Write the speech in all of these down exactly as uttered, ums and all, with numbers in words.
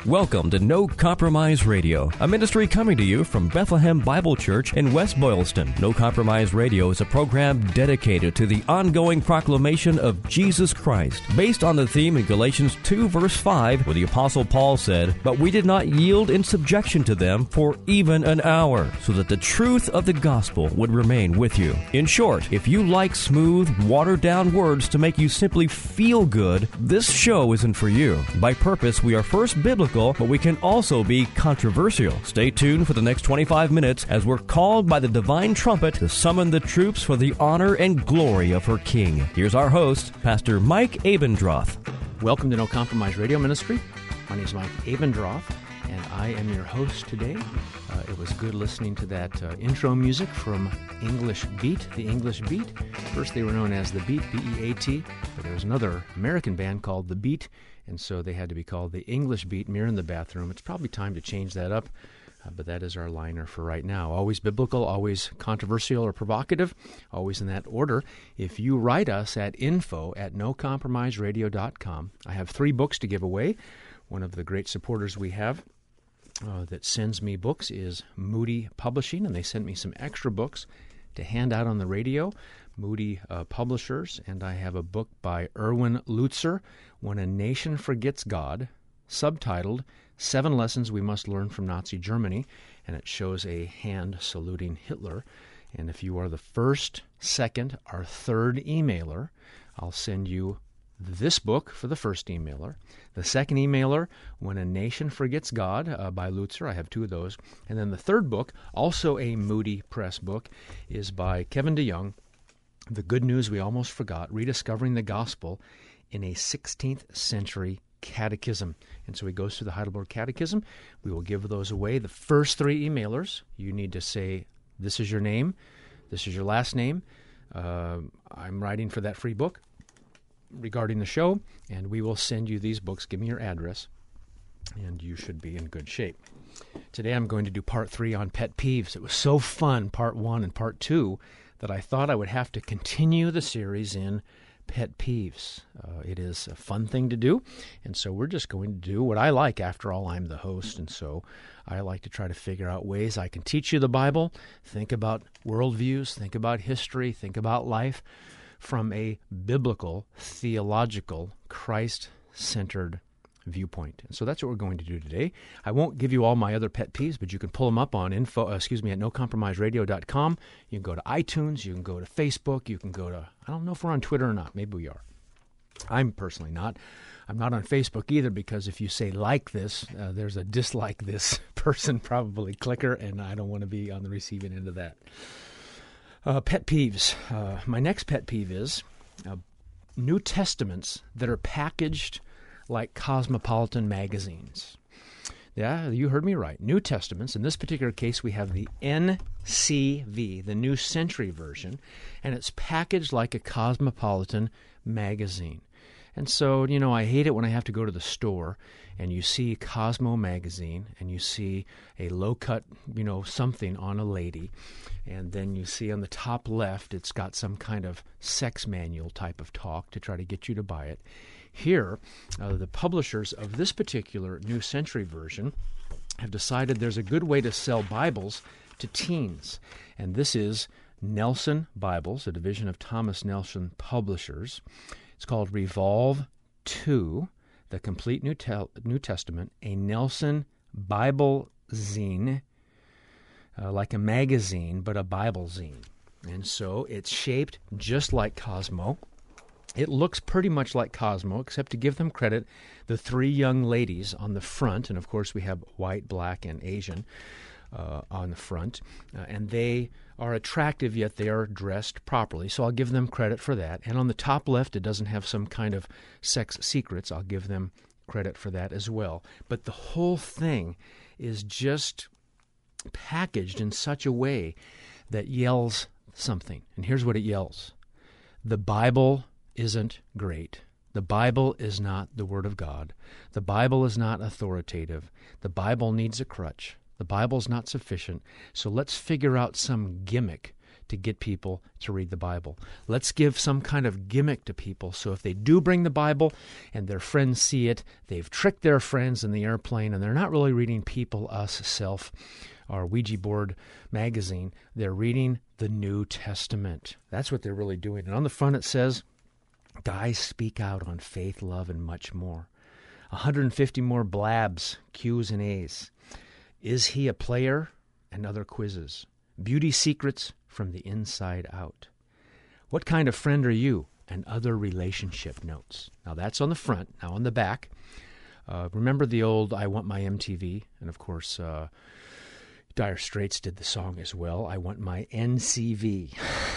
Welcome to No Compromise Radio, a ministry coming to you from Bethlehem Bible Church in West Boylston. No Compromise Radio is a program dedicated to the ongoing proclamation of Jesus Christ, based on the theme in Galatians two, verse five, where the Apostle Paul said, "But we did not yield in subjection to them for even an hour, so that the truth of the gospel would remain with you." In short, if you like smooth, watered-down words to make you simply feel good, this show isn't for you. By purpose, we are first biblical, but we can also be controversial. Stay tuned for the next twenty-five minutes as we're called by the divine trumpet to summon the troops for the honor and glory of her King. Here's our host, Pastor Mike Abendroth. Welcome to No Compromise Radio Ministry. My name is Mike Abendroth, and I am your host today. Uh, it was good listening to that uh, intro music from English Beat, the English Beat. First they were known as The Beat, B E A T, but there was another American band called The Beat, and so they had to be called the English Beat, Mirror in the Bathroom. It's probably time to change that up, uh, but that is our liner for right now. Always biblical, always controversial or provocative, always in that order. If you write us at info at no compromise radio dot com, I have three books to give away. One of the great supporters we have uh, that sends me books is Moody Publishing, and they sent me some extra books to hand out on the radio. Moody uh, Publishers, and I have a book by Erwin Lutzer, When a Nation Forgets God, subtitled Seven Lessons We Must Learn from Nazi Germany, and it shows a hand saluting Hitler. And if you are the first, second, or third emailer, I'll send you this book for the first emailer. The second emailer, When a Nation Forgets God, uh, by Lutzer. I have two of those. And then the third book, also a Moody Press book, is by Kevin DeYoung, The Good News We Almost Forgot, Rediscovering the Gospel in a sixteenth Century Catechism. And so he goes through the Heidelberg Catechism. We will give those away. The first three emailers, you need to say, this is your name, this is your last name, uh, I'm writing for that free book regarding the show, and we will send you these books. Give me your address, and you should be in good shape. Today I'm going to do part three on pet peeves. It was so fun, part one and part two, that I thought I would have to continue the series in pet peeves. Uh, it is a fun thing to do, and so we're just going to do what I like. After all, I'm the host, and so I like to try to figure out ways I can teach you the Bible, think about worldviews, think about history, think about life from a biblical, theological, Christ-centered viewpoint. And so that's what we're going to do today. I won't give you all my other pet peeves, but you can pull them up on info, uh, excuse me, at no compromise radio dot com. You can go to iTunes, you can go to Facebook, you can go to, I don't know if we're on Twitter or not, maybe we are. I'm personally not. I'm not on Facebook either, because if you say like this, uh, there's a dislike this person probably clicker, and I don't want to be on the receiving end of that. Uh, pet peeves. Uh, my next pet peeve is uh, New Testaments that are packaged like cosmopolitan magazines. Yeah, you heard me right. New Testaments. In this particular case, we have the N C V, the New Century Version, and it's packaged like a cosmopolitan magazine. And so, you know, I hate it when I have to go to the store and you see Cosmo magazine and you see a low-cut, you know, something on a lady, and then you see on the top left it's got some kind of sex manual type of talk to try to get you to buy it. Here, uh, the publishers of this particular New Century Version have decided there's a good way to sell Bibles to teens, and this is Nelson Bibles, a division of Thomas Nelson Publishers. It's called Revolve two, the Complete New, Tel- New Testament, a Nelson Bible zine, uh, like a magazine, but a Bible zine. And so it's shaped just like Cosmo. It looks pretty much like Cosmo, except to give them credit, the three young ladies on the front, and of course we have white, black, and Asian uh, on the front, uh, and they are attractive, yet they are dressed properly, so I'll give them credit for that. And on the top left, it doesn't have some kind of sex secrets. I'll give them credit for that as well. But the whole thing is just packaged in such a way that yells something. And here's what it yells. The Bible isn't great. The Bible is not the Word of God. The Bible is not authoritative. The Bible needs a crutch. The Bible's not sufficient. So let's figure out some gimmick to get people to read the Bible. Let's give some kind of gimmick to people so if they do bring the Bible and their friends see it, they've tricked their friends in the airplane and they're not really reading People, Us, Self, or Ouija Board magazine. They're reading the New Testament. That's what they're really doing. And on the front it says, guys speak out on faith, love, and much more. one hundred fifty more blabs, Q's and A's. Is he a player? And other quizzes. Beauty secrets from the inside out. What kind of friend are you? And other relationship notes. Now that's on the front. Now on the back, uh, remember the old I Want My M T V? And of course, uh, Dire Straits did the song as well. I want my N C V.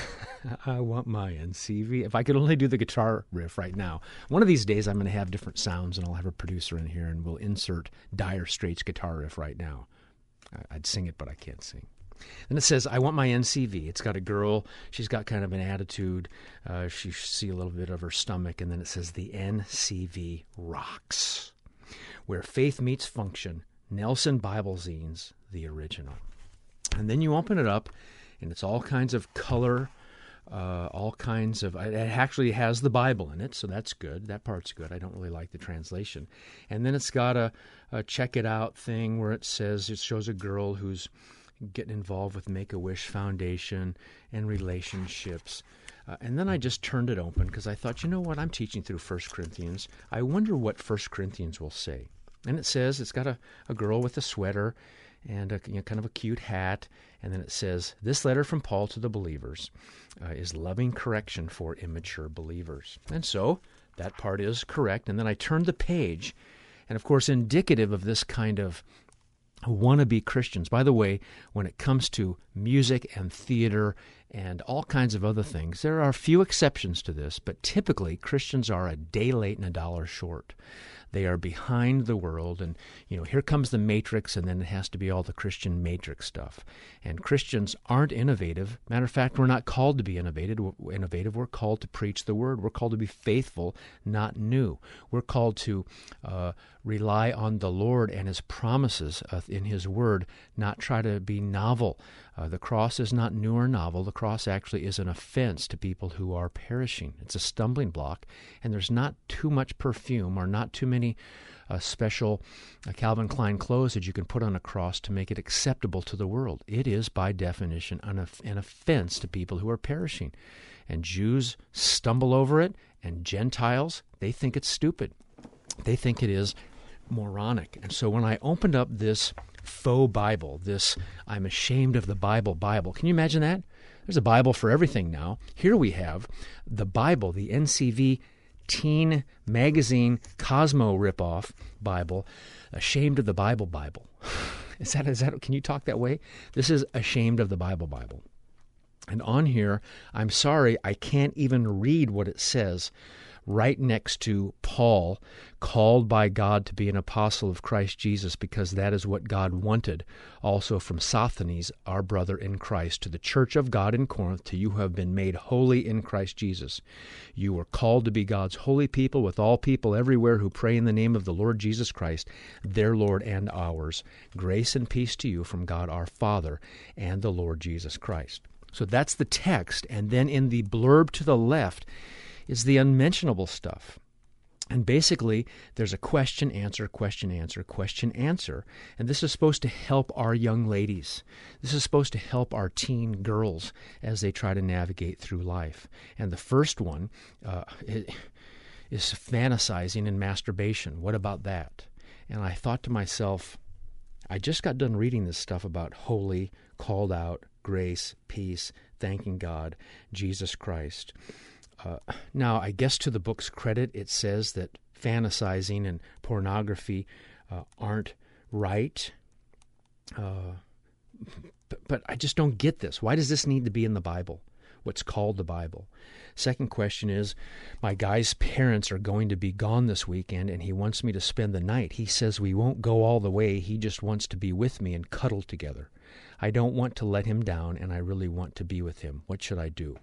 I want my N C V. If I could only do the guitar riff right now. One of these days I'm going to have different sounds and I'll have a producer in here and we'll insert Dire Straits guitar riff right now. I'd sing it, but I can't sing. And it says, I want my N C V. It's got a girl. She's got kind of an attitude. Uh, she see a little bit of her stomach. And then it says, the N C V rocks. Where faith meets function. Nelson Bible Zines, the original. And then you open it up, and it's all kinds of color, uh, all kinds of... It actually has the Bible in it, so that's good. That part's good. I don't really like the translation. And then it's got a, a check it out thing where it says, it shows a girl who's getting involved with Make-A-Wish Foundation and relationships. Uh, and then I just turned it open because I thought, you know what, I'm teaching through First Corinthians. I wonder what First Corinthians will say. And it says, it's got a, a girl with a sweater and a, you know, kind of a cute hat. And then it says, this letter from Paul to the believers uh, is loving correction for immature believers. And so that part is correct. And then I turned the page. And of course, indicative of this kind of wannabe Christians. By the way, when it comes to music and theater and all kinds of other things, there are a few exceptions to this, but typically Christians are a day late and a dollar short. They are behind the world, and, you know, here comes the Matrix, and then it has to be all the Christian Matrix stuff. And Christians aren't innovative. Matter of fact, we're not called to be innovative. Innovative. We're called to preach the Word. We're called to be faithful, not new. We're called to uh, rely on the Lord and His promises uh, in His Word, not try to be novel. Uh, the cross is not new or novel. The cross actually is an offense to people who are perishing. It's a stumbling block, and there's not too much perfume or not too many uh, special uh, Calvin Klein clothes that you can put on a cross to make it acceptable to the world. It is, by definition, an, off- an offense to people who are perishing. And Jews stumble over it, and Gentiles, they think it's stupid. They think it is moronic. And so when I opened up this faux Bible, this I'm ashamed of the Bible Bible. Can you imagine that? There's a Bible for everything now. Here we have the Bible, the N C V teen magazine Cosmo ripoff Bible, ashamed of the Bible Bible. Is that, is that, can you talk that way? This is ashamed of the Bible Bible. And on here, I'm sorry, I can't even read what it says right next to Paul, called by God to be an apostle of Christ Jesus, because that is what God wanted. Also from Sosthenes, our brother in Christ, to the church of God in Corinth, to you who have been made holy in Christ Jesus. You were called to be God's holy people with all people everywhere who pray in the name of the Lord Jesus Christ, their Lord and ours. Grace and peace to you from God our Father and the Lord Jesus Christ. So that's the text, and then in the blurb to the left is the unmentionable stuff. And basically, there's a question, answer, question, answer, question, answer. And this is supposed to help our young ladies. This is supposed to help our teen girls as they try to navigate through life. And the first one uh, is fantasizing and masturbation. What about that? And I thought to myself, I just got done reading this stuff about holy, called out, grace, peace, thanking God, Jesus Christ. Uh, now, I guess to the book's credit, it says that fantasizing and pornography uh, aren't right. Uh, but, but I just don't get this. Why does this need to be in the Bible, what's called the Bible? Second question is, my guy's parents are going to be gone this weekend, and he wants me to spend the night. He says we won't go all the way. He just wants to be with me and cuddle together. I don't want to let him down, and I really want to be with him. What should I do?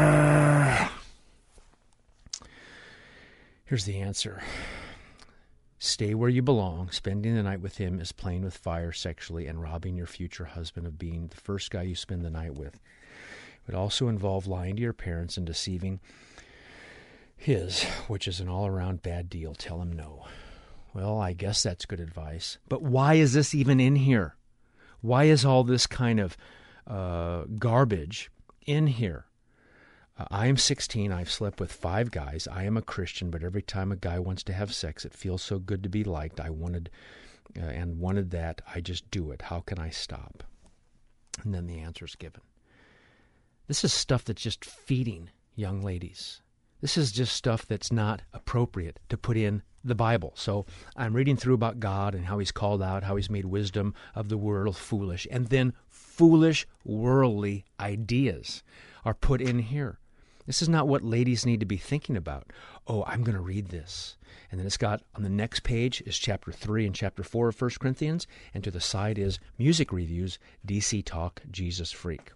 Here's the answer. Stay where you belong. Spending the night with him is playing with fire sexually and robbing your future husband of being the first guy you spend the night with. It would also involve lying to your parents and deceiving his, which is an all-around bad deal. Tell him no. Well, I guess that's good advice. But why is this even in here? Why is all this kind of uh, garbage in here? Uh, I am sixteen. I've slept with five guys. I am a Christian, but every time a guy wants to have sex, it feels so good to be liked. I wanted uh, and wanted that. I just do it. How can I stop? And then the answer is given. This is stuff that's just feeding young ladies. This is just stuff that's not appropriate to put in the Bible. So I'm reading through about God and how he's called out, how he's made wisdom of the world foolish. And then foolish, worldly ideas are put in here. This is not what ladies need to be thinking about. Oh, I'm going to read this. And then it's got, on the next page is chapter three and chapter four of First Corinthians. And to the side is music reviews, D C Talk, Jesus Freak.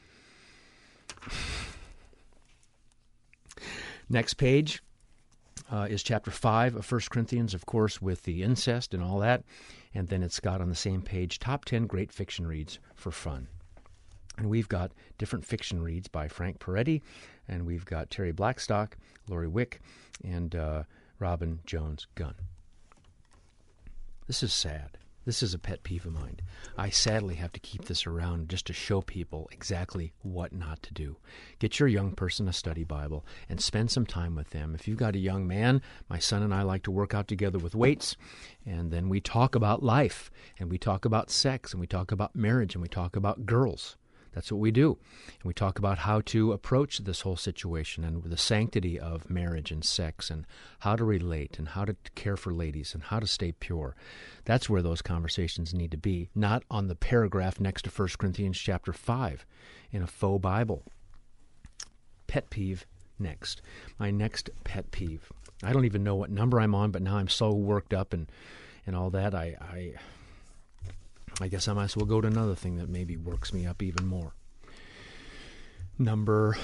Next page uh, is chapter five of First Corinthians, of course, with the incest and all that. And then it's got on the same page, top ten great fiction reads for fun. And we've got different fiction reads by Frank Peretti, and we've got Terry Blackstock, Lori Wick, and uh, Robin Jones Gunn. This is sad. This is a pet peeve of mine. I sadly have to keep this around just to show people exactly what not to do. Get your young person a study Bible and spend some time with them. If you've got a young man, my son and I like to work out together with weights, and then we talk about life, and we talk about sex, and we talk about marriage, and we talk about girls. That's what we do. And we talk about how to approach this whole situation and the sanctity of marriage and sex and how to relate and how to care for ladies and how to stay pure. That's where those conversations need to be, not on the paragraph next to First Corinthians chapter five in a faux Bible. Pet peeve next. My next pet peeve. I don't even know what number I'm on, but now I'm so worked up and, and all that, I... I I guess I might as well go to another thing that maybe works me up even more. Number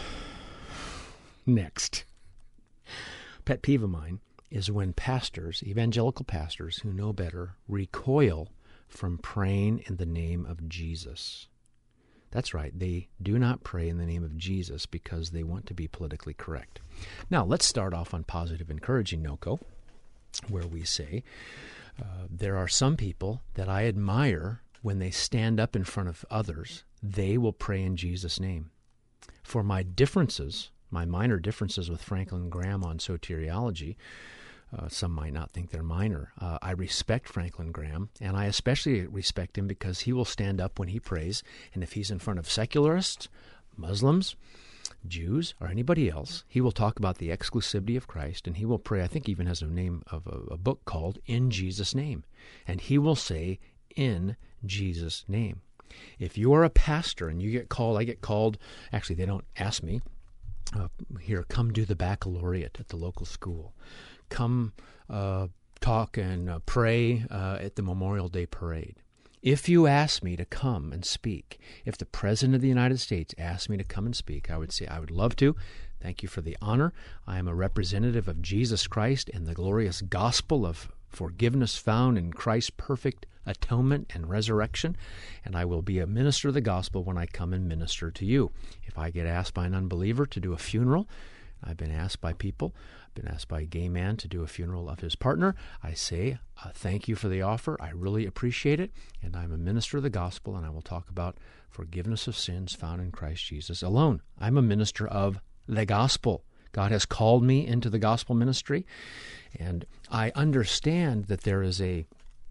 next. Pet peeve of mine is when pastors, evangelical pastors who know better, recoil from praying in the name of Jesus. That's right, they do not pray in the name of Jesus because they want to be politically correct. Now, let's start off on positive, encouraging NOCO, where we say, Uh, there are some people that I admire when they stand up in front of others. They will pray in Jesus' name. For my differences, my minor differences with Franklin Graham on soteriology, uh, some might not think they're minor. Uh, I respect Franklin Graham, and I especially respect him because he will stand up when he prays, and if he's in front of secularists, Muslims, Jews, or anybody else, he will talk about the exclusivity of Christ, and he will pray. I think he even has a name of a, a book called In Jesus' Name, and he will say, in Jesus' name. If you are a pastor and you get called, I get called, actually they don't ask me, uh, here, come do the baccalaureate at the local school. Come uh, talk and uh, pray uh, at the Memorial Day parade. If you ask me to come and speak, if the President of the United States asked me to come and speak, I would say, I would love to. Thank you for the honor. I am a representative of Jesus Christ and the glorious gospel of forgiveness found in Christ's perfect atonement and resurrection, and I will be a minister of the gospel when I come and minister to you. If I get asked by an unbeliever to do a funeral, I've been asked by people, I've been asked by a gay man to do a funeral of his partner. I say, uh, thank you for the offer. I really appreciate it. And I'm a minister of the gospel, and I will talk about forgiveness of sins found in Christ Jesus alone. I'm a minister of the gospel. God has called me into the gospel ministry, and I understand that there is a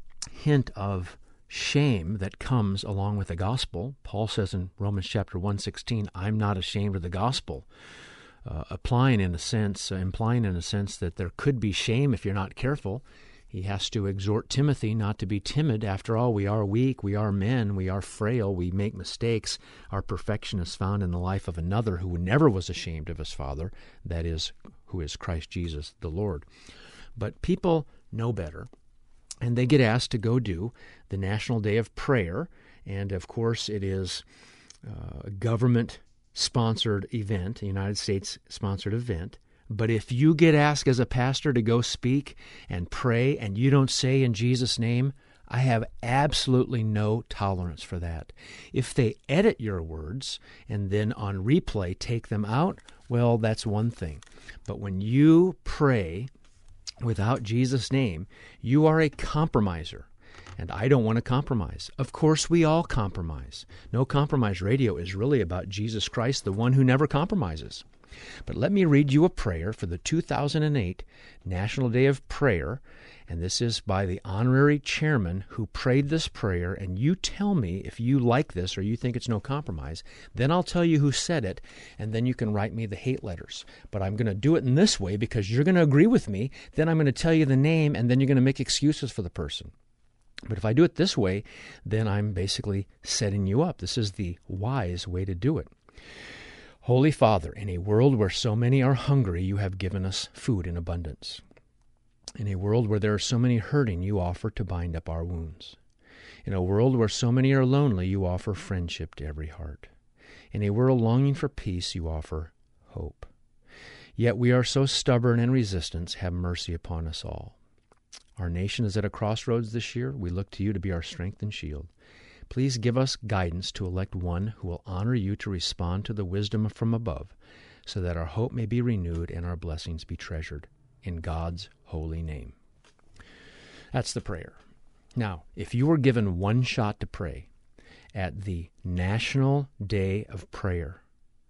hint of shame that comes along with the gospel. Paul says in Romans chapter one sixteen, I'm not ashamed of the gospel. Uh, applying in a sense, uh, implying in a sense that there could be shame if you're not careful. He has to exhort Timothy not to be timid. After all, we are weak, we are men, we are frail, we make mistakes. Our perfection is found in the life of another who never was ashamed of his Father, that is, who is Christ Jesus the Lord. But people know better, and they get asked to go do the National Day of Prayer, and of course it is uh, a government sponsored event, a United States sponsored event, But if you get asked as a pastor to go speak and pray and you don't say in Jesus' name, I have absolutely no tolerance for that. If they edit your words and then on replay take them out, well, that's one thing. But when you pray without Jesus' name, you are a compromiser. And I don't want to compromise. Of course, we all compromise. No Compromise Radio is really about Jesus Christ, the one who never compromises. But let me read you a prayer for the two thousand eight National Day of Prayer, and this is by the honorary chairman who prayed this prayer, and you tell me if you like this or you think it's no compromise. Then I'll tell you who said it, and then you can write me the hate letters. But I'm going to do it in this way because you're going to agree with me. Then I'm going to tell you the name, and then you're going to make excuses for the person. But if I do it this way, then I'm basically setting you up. This is the wise way to do it. Holy Father, in a world where so many are hungry, you have given us food in abundance. In a world where there are so many hurting, you offer to bind up our wounds. In a world where so many are lonely, you offer friendship to every heart. In a world longing for peace, you offer hope. Yet we are so stubborn and resistant, have mercy upon us all. Our nation is at a crossroads this year. We look to you to be our strength and shield. Please give us guidance to elect one who will honor you to respond to the wisdom from above, so that our hope may be renewed and our blessings be treasured. In God's holy name. That's the prayer. Now, if you were given one shot to pray at the National Day of Prayer,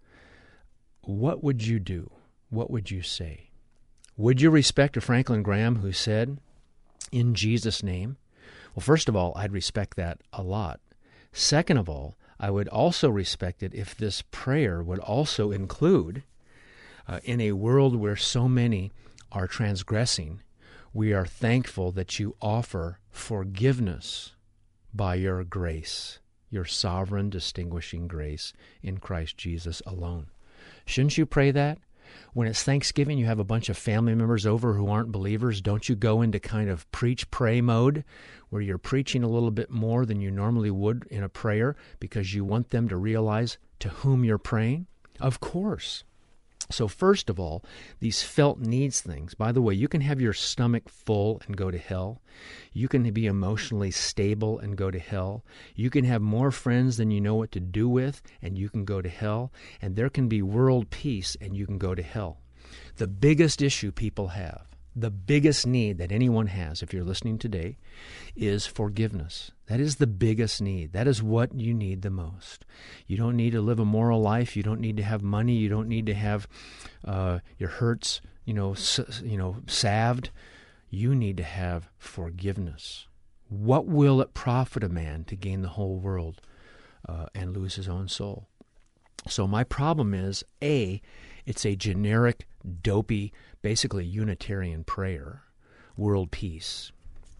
what would you do? What would you say? Would you respect a Franklin Graham who said, in Jesus' name? Well, first of all, I'd respect that a lot. Second of all, I would also respect it if this prayer would also include, uh, in a world where so many are transgressing, we are thankful that you offer forgiveness by your grace, your sovereign distinguishing grace in Christ Jesus alone. Shouldn't you pray that? When it's Thanksgiving, you have a bunch of family members over who aren't believers. Don't you go into kind of preach-pray mode where you're preaching a little bit more than you normally would in a prayer because you want them to realize to whom you're praying? Of course. So first of all, these felt needs things. By the way, you can have your stomach full and go to hell. You can be emotionally stable and go to hell. You can have more friends than you know what to do with, and you can go to hell. And there can be world peace, and you can go to hell. The biggest issue people have, the biggest need that anyone has, if you're listening today, is forgiveness. That is the biggest need. That is what you need the most. You don't need to live a moral life. You don't need to have money. You don't need to have uh, your hurts, you know, s- you know, salved. You need to have forgiveness. What will it profit a man to gain the whole world uh, and lose his own soul? So my problem is, A, it's a generic, dopey, basically Unitarian prayer, world peace.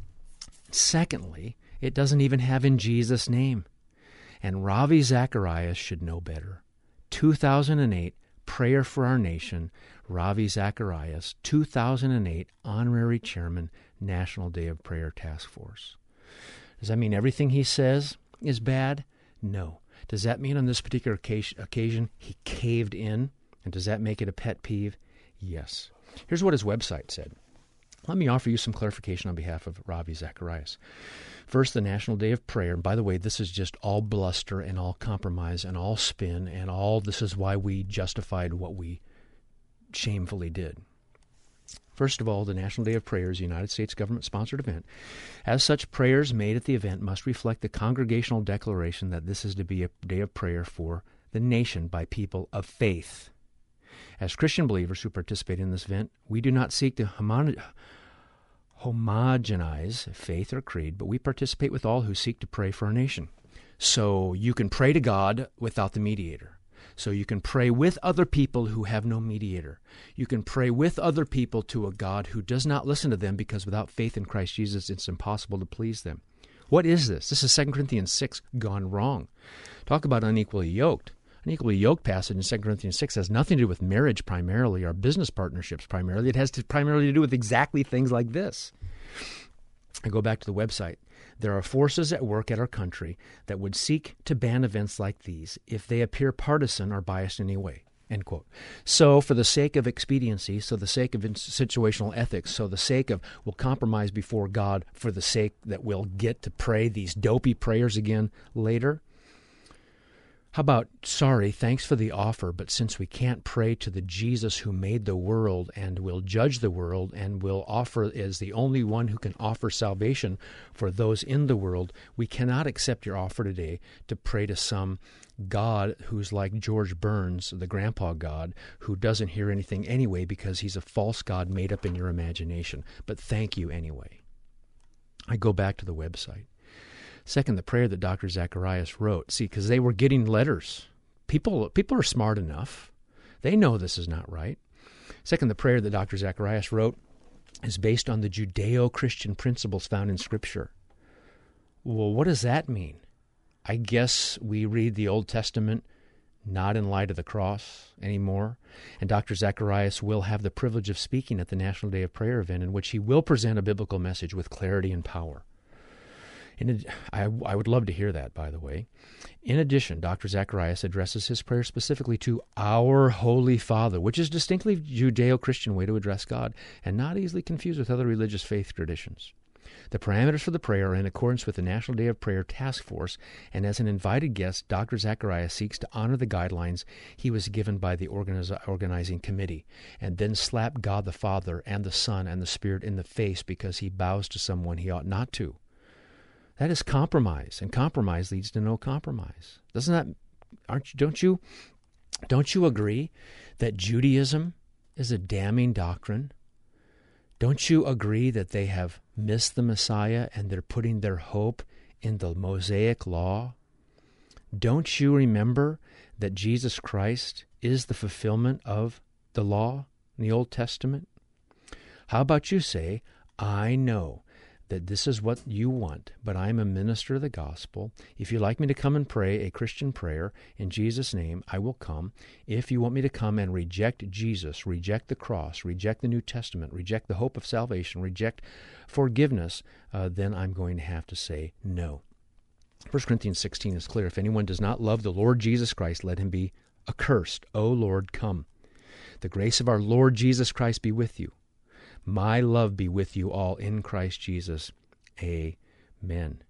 Secondly, it doesn't even have in Jesus' name. And Ravi Zacharias should know better. two thousand eight, Prayer for Our Nation, Ravi Zacharias, two thousand eight, Honorary Chairman, National Day of Prayer Task Force. Does that mean everything he says is bad? No. Does that mean on this particular occasion he caved in? And does that make it a pet peeve? Yes. Here's what his website said. Let me offer you some clarification on behalf of Ravi Zacharias. First, the National Day of Prayer. And by the way, this is just all bluster and all compromise and all spin and all this is why we justified what we shamefully did. First of all, the National Day of Prayer is a United States government-sponsored event. As such, prayers made at the event must reflect the congregational declaration that this is to be a day of prayer for the nation by people of faith. As Christian believers who participate in this event, we do not seek to homo- homogenize faith or creed, but we participate with all who seek to pray for our nation. So you can pray to God without the mediator. So you can pray with other people who have no mediator. You can pray with other people to a God who does not listen to them because without faith in Christ Jesus, it's impossible to please them. What is this? This is Second Corinthians six gone wrong. Talk about unequally yoked. An equally yoked passage in Second Corinthians six has nothing to do with marriage primarily or business partnerships primarily. It has to primarily to do with exactly things like this. I go back to the website. There are forces at work at our country that would seek to ban events like these if they appear partisan or biased in any way. End quote. So for the sake of expediency, so the sake of situational ethics, so the sake of we'll compromise before God for the sake that we'll get to pray these dopey prayers again later. How about, sorry, thanks for the offer, but since we can't pray to the Jesus who made the world and will judge the world and will offer as the only one who can offer salvation for those in the world, we cannot accept your offer today to pray to some God who's like George Burns, the grandpa God, who doesn't hear anything anyway because he's a false God made up in your imagination. But thank you anyway. I go back to the website. Second, the prayer that Doctor Zacharias wrote. See, because they were getting letters. People, people are smart enough. They know this is not right. Second, the prayer that Doctor Zacharias wrote is based on the Judeo-Christian principles found in Scripture. Well, what does that mean? I guess we read the Old Testament not in light of the cross anymore. And Doctor Zacharias will have the privilege of speaking at the National Day of Prayer event in which he will present a biblical message with clarity and power. In, I, I would love to hear that, by the way. In addition, Doctor Zacharias addresses his prayer specifically to our Holy Father, which is a distinctly Judeo-Christian way to address God and not easily confused with other religious faith traditions. The parameters for the prayer are in accordance with the National Day of Prayer Task Force, and as an invited guest, Doctor Zacharias seeks to honor the guidelines he was given by the organiz- organizing committee, and then slap God the Father and the Son and the Spirit in the face because he bows to someone he ought not to. That is compromise, and compromise leads to no compromise. Doesn't that? Aren't you? Don't you? Don't you agree that Judaism is a damning doctrine? Don't you agree that they have missed the Messiah and they're putting their hope in the Mosaic law? Don't you remember that Jesus Christ is the fulfillment of the law in the Old Testament? How about you say, I know that this is what you want, but I'm a minister of the gospel. If you'd like me to come and pray a Christian prayer in Jesus' name, I will come. If you want me to come and reject Jesus, reject the cross, reject the New Testament, reject the hope of salvation, reject forgiveness, uh, then I'm going to have to say no. First Corinthians sixteen is clear. If anyone does not love the Lord Jesus Christ, let him be accursed. O Lord, come. The grace of our Lord Jesus Christ be with you. My love be with you all in Christ Jesus. Amen.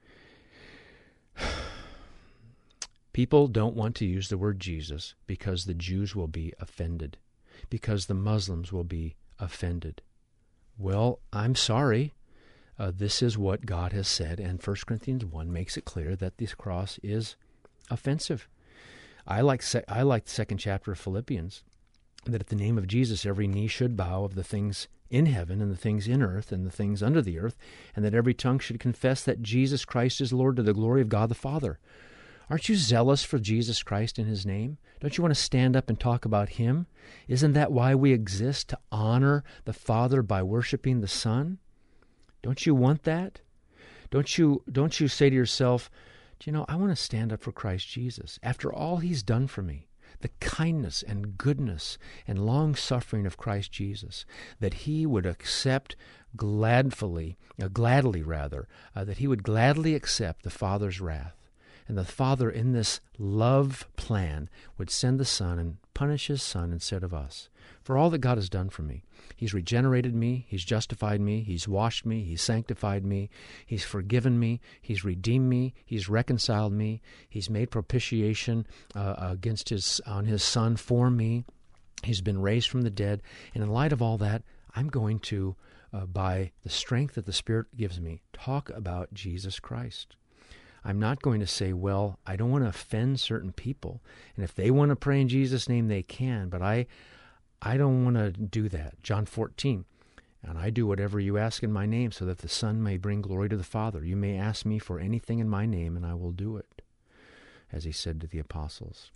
People don't want to use the word Jesus because the Jews will be offended, because the Muslims will be offended. Well, I'm sorry. Uh, this is what God has said, and First Corinthians one makes it clear that this cross is offensive. I like se- I like the second chapter of Philippians, that at the name of Jesus every knee should bow of the things in heaven and the things in earth and the things under the earth, and that every tongue should confess that Jesus Christ is Lord to the glory of God the Father. Aren't you zealous for Jesus Christ and His name? Don't you want to stand up and talk about Him? Isn't that why we exist, to honor the Father by worshiping the Son? Don't you want that? Don't you, don't you say to yourself, do you know, I want to stand up for Christ Jesus. After all He's done for me, the kindness and goodness and long-suffering of Christ Jesus, that He would accept gladfully, uh, gladly rather, uh, that He would gladly accept the Father's wrath. And the Father, in this love plan, would send the Son and punish His Son instead of us. For all that God has done for me. He's regenerated me. He's justified me. He's washed me. He's sanctified me. He's forgiven me. He's redeemed me. He's reconciled me. He's made propitiation uh, against his on His Son for me. He's been raised from the dead. And in light of all that, I'm going to, uh, by the strength that the Spirit gives me, talk about Jesus Christ. I'm not going to say, well, I don't want to offend certain people, and if they want to pray in Jesus' name, they can, but I I don't want to do that. John fourteen, and I do whatever you ask in my name, so that the Son may bring glory to the Father. You may ask me for anything in my name, and I will do it, as He said to the apostles.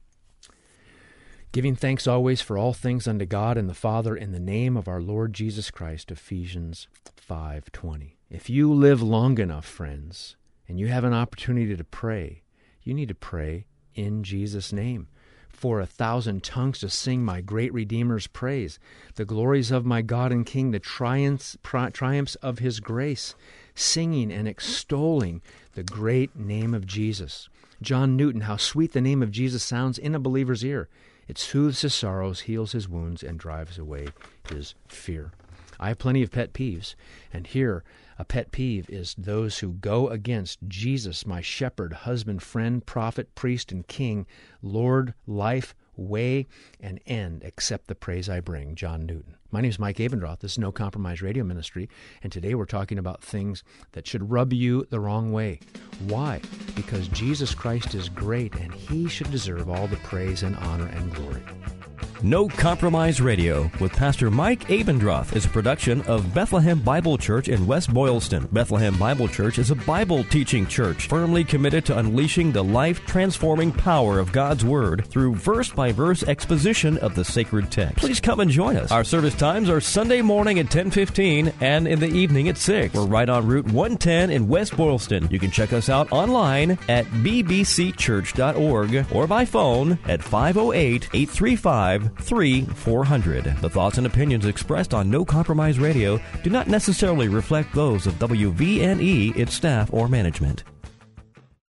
Giving thanks always for all things unto God and the Father in the name of our Lord Jesus Christ, Ephesians five twenty. If you live long enough, friends, and you have an opportunity to pray, you need to pray in Jesus' name. For a thousand tongues to sing my great Redeemer's praise, the glories of my God and King, the triumphs, triumphs of His grace, singing and extolling the great name of Jesus. John Newton, how sweet the name of Jesus sounds in a believer's ear. It soothes his sorrows, heals his wounds, and drives away his fear. I have plenty of pet peeves, and here a pet peeve is those who go against Jesus, my shepherd, husband, friend, prophet, priest, and king, Lord, life, way, and end, except the praise I bring. John Newton. My name is Mike Abendroth. This is No Compromise Radio Ministry, and today we're talking about things that should rub you the wrong way. Why? Because Jesus Christ is great, and He should deserve all the praise and honor and glory. No Compromise Radio with Pastor Mike Abendroth is a production of Bethlehem Bible Church in West Boylston. Bethlehem Bible Church is a Bible teaching church firmly committed to unleashing the life-transforming power of God's Word through verse-by-verse exposition of the sacred text. Please come and join us. Our service times are Sunday morning at ten fifteen and in the evening at six. We're right on Route one ten in West Boylston. You can check us out online at b b c church dot org or by phone at five oh eight, eight three five, three four hundred. The thoughts and opinions expressed on No Compromise Radio do not necessarily reflect those of W V N E, its staff, or management.